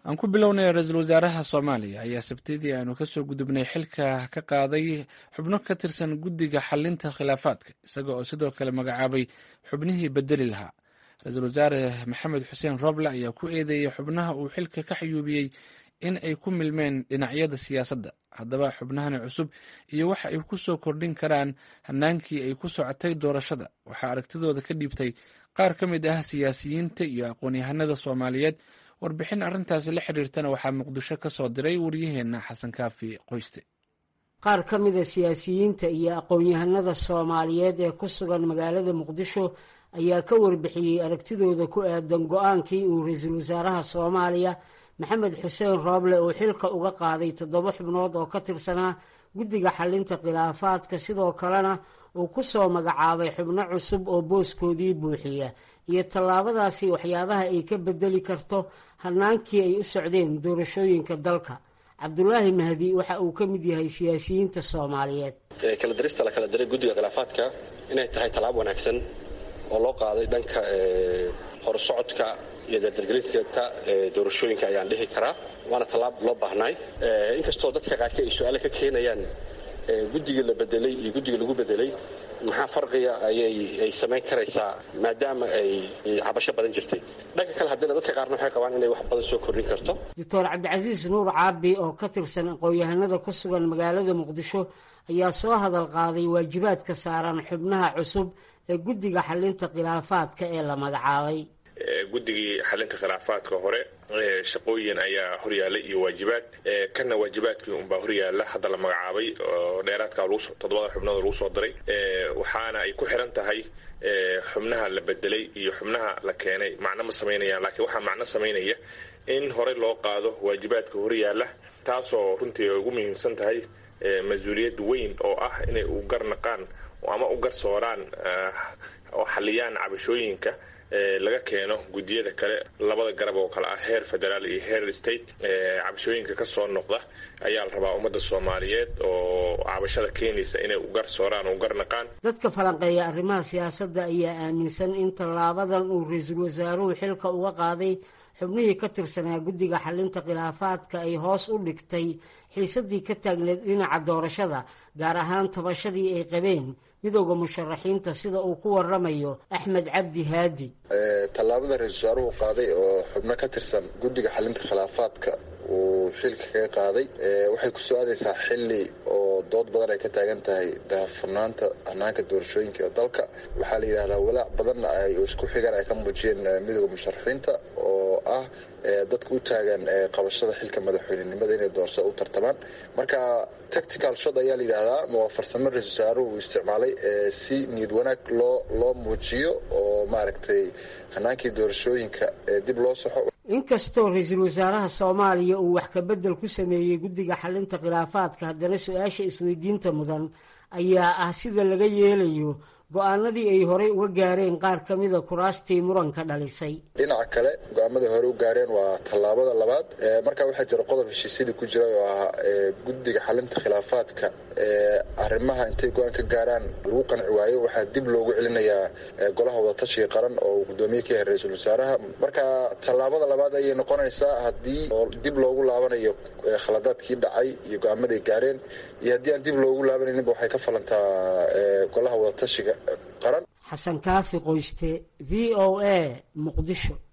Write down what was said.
aan ku bilownay ra-iisul wasaaraha soomaaliya ayaa sabtidii aanu kasoo gudubnay xilka ka qaaday xubno ka tirsan guddiga xalinta khilaafaadka isaga oo sidoo kale magacaabay xubnihii bedeli lahaa. ra-iisul wasaare maxamed xuseen roble ayaa ku eedeeyey xubnaha uu xilka ka xayuubiyey in ay ku milmeen dhinacyada siyaasadda. haddaba xubnahani cusub iyo waxa ay ku soo kordhin karaan hanaankii ay ku socotay doorashada waxaa aragtidooda ka dhiibtay qaar ka mid ah siyaasiyiinta iyo aqoon-yahanada soomaaliyeed. warbixin arrintaasi la xiriirtana waxaa muqdisho ka soo diray waryaheena xasan kaafi qoyste. qaar ka mid a siyaasiyiinta iyo aqoon-yahanada soomaaliyeed ee ku sugan magaalada muqdisho ayaa ka warbixiyey aragtidooda ku aadan go-aankii uu ra-iisul wasaaraha soomaaliya maxamed xuseen rooble uu xilka uga qaaday 7 xubnood oo ka tirsanaa guddiga xalinta khilaafaadka, sidoo kalena uu ku soo magacaabay xubno cusub oo booskoodii buuxiya, iyo tallaabadaasi waxyaabaha ay ka bedeli karto hanaankii ay u socdeen doorashooyinka dalka. cabdulaahi mahdi waxa uu ka mid yahay siyaasiyiinta soomaaliyeed. kala dirista la kala diray guddiga khilaafaadka inay tahay tallaabo wanaagsan oo loo qaaday dhanka horsocodka iyo dardargelinta doorashooyinka ayaan dhihi karaa, waana tallaab loo baahnay. inkastoo dadka qaarkii ay su-aale ka keenayaan guddiga la bedelay iyo guddiga lagu bedelay maxaa farqiga ay samayn karaysaa maadaama ay cabasho badan jirtay. dhanka kale haddana dadka qaarna waxay qabaan inay wax badan soo kordhin karto. doctor cabdicasiis nuur caabi oo ka tirsan aqoon-yahanada ku sugan magaalada muqdisho ayaa soo hadal qaaday waajibaadka saaran xubnaha cusub ee guddiga xalinta khilaafaadka ee la magacaabay. guddigii xalinta khilaafaadka hore shaqooyin ayaa horyaallay iyo waajibaad kana waajibaadkii unbaa horyaalla hadda la magacaabay oo dheeraadka 7 xubnood lagu soo diray, waxaana ay ku xiran tahay xubnaha la bedelay iyo xubnaha la keenay macno ma samaynayaan, laakiin waxaa macno samaynaya in horey loo qaado waajibaadka horyaalla, taasoo runtii ugu muhiimsan tahay mas-uuliyad weyn oo ah inay u garnaqaan ama u garsooraan oo xaliyaan cabashooyinka laga keeno guddiyada kale, labada garab oo kale ah heer federaal iyo heer state. cabashooyinka ka soo noqda ayaa la rabaa ummadda soomaaliyeed oo cabashada keenaysa inay u garsooraan oo u garnaqaan. dadka falanqeeya arrimaha siyaasadda ayaa aaminsan in tallaabadan uu ra-iisul wasaaruhu xilka uga qaaday xubnihii ka tirsanaa guddiga xalinta khilaafaadka ay hoos u dhigtay xiisadii ka taagneed dhinaca doorashada, gaar ahaan tabashadii ay qabeen midowda musharaxiinta, sida uu ku waramayo axmed cabdi haadi. tallaabada ra-iisul wasaaruhu qaaday oo xubno ka tirsan guddiga xalinta khilaafaadka uu xilka kaga qaaday waxay ku soo aadaysaa xilli oo dood badan ay ka taagan tahay daahfurnaanta hanaanka doorashooyinka ee dalka. waxaa la yidhahdaa walaac badanna ay isku xigaan ay ka muujiyeen midowda musharaxiinta oo ah dadka u taagan qabashada xilka madaxweynenimada inay doorashada u tartamaan. marka tactical shot ayaa la yidhaahdaa, waa farsamo ra-iisul wasaaruhu uu isticmaalay si niyad wanaag loo muujiyo oo maaragtay hanaankii doorashooyinka dib loo saxo. inkastoo ra-iisul wasaaraha soomaaliya uu wax ka bedel ku sameeyey guddiga xalinta khilaafaadka, haddana su-aasha isweydiinta mudan ayaa ah sida laga yeelayo go-aanadii ay horey uga gaareen qaar ka mida kuraastii muranka dhalisay. dhinaca kale go-aamadii hore u gaareen waa tallaabada labaad. markaa waxaa jira qodob heshiisyadii ku jira oo ah guddiga xalinta khilaafaadka arrimaha intay go-aan ka gaaraan lagu qanci waayo waxaa dib loogu celinayaa golaha wadatashiga qaran oo guddoomiye ka yahay ra-iisul wasaaraha. marka tallaabada labaad ayay noqonaysaa haddii dib loogu laabanayo khaladaadkii dhacay iyo go-aamaday gaareen, iyo haddii aan dib loogu laabanayninba waxay ka falantaa golaha wadatashiga qaran. xasan kaafi qoyste, V O A, muqdisho.